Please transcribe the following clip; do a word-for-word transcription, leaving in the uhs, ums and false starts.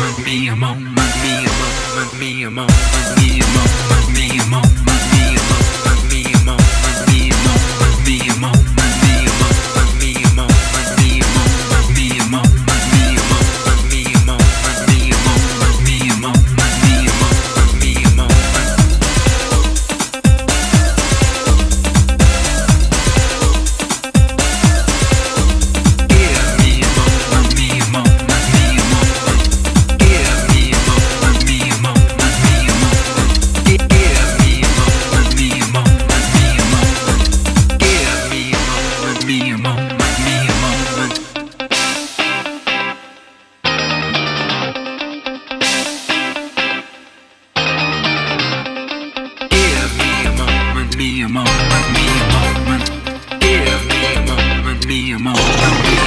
me a moment, me a moment, me a moment, me a moment, me a moment, me a moment, me a moment, me a moment, me a moment, me a moment, me a moment, me a moment, me a moment, me a moment, me a moment, me a moment, me a moment, me a moment, me a moment, me a moment. Me a moment, me a moment, give me a moment, me a moment.